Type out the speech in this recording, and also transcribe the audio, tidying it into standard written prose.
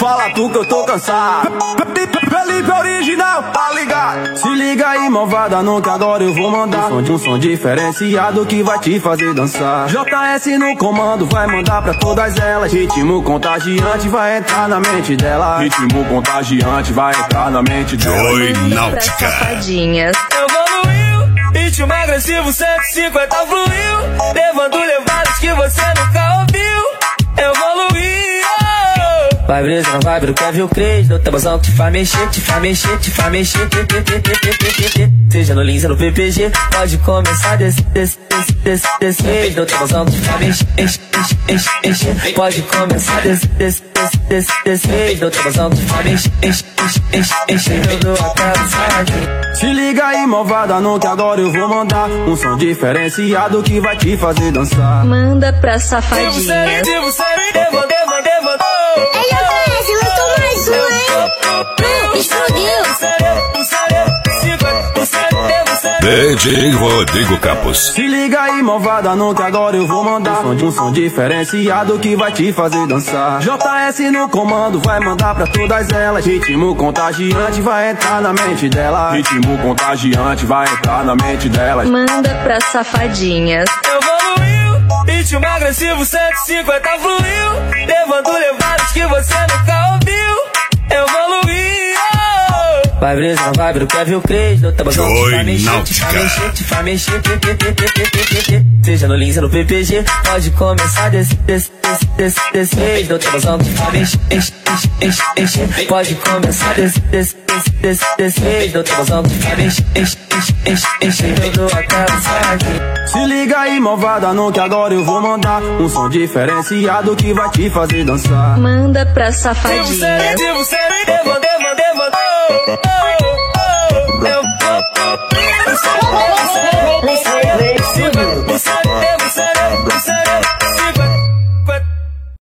Fala tu que eu tô cansado. Felipe original, tá ligado? Se liga aí, malvada, não que agora eu vou mandar um som diferenciado que vai te fazer dançar. JS no comando, vai mandar pra todas elas. Ritmo contagiante vai entrar na mente dela. Ritmo contagiante vai entrar na mente dela. Joy Náutica. Evoluiu, ritmo agressivo 150 fluiu, levando levadas que você nunca ouviu. Evoluiu. Vai brisa, não vai, quer ver o Cres. No tabuzão que te faz mexer, te faz mexer, te faz mexer. Seja no Lins ou no PPG, pode começar desse. No tabuzão que te faz mexer, pode começar desse. No tabuzão que te faz mexer. Eu dou a cabeçada. Se liga aí, malvada, não que agora eu vou mandar um som diferenciado que vai te fazer dançar. Manda pra safadinha. Ei, JS, lançou mais um, hein? Explodiu. DJ Rodrigo Campos. Se liga aí, malvada, não que agora eu vou mandar um som diferenciado que vai te fazer dançar. JS no comando, vai mandar pra todas elas. Ritmo contagiante vai entrar na mente dela. Ritmo contagiante vai entrar na mente dela. Manda pra safadinhas. Evoluiu, ritmo agressivo 150 fluiu, levando levadas que você nunca ouviu. Evoluiu. Vai brisa, não vai, quer ver o Cres. No tabuzão que te faz mexer. Seja no Lins ou no PPG, pode começar desse. No tabuzão que te faz mexer, pode começar desse. No tabuzão que te faz mexer. Eu dou a cabeçada. Se liga aí, malvada, não que agora eu vou mandar um som diferenciado que vai te fazer dançar. Manda pra safadinha.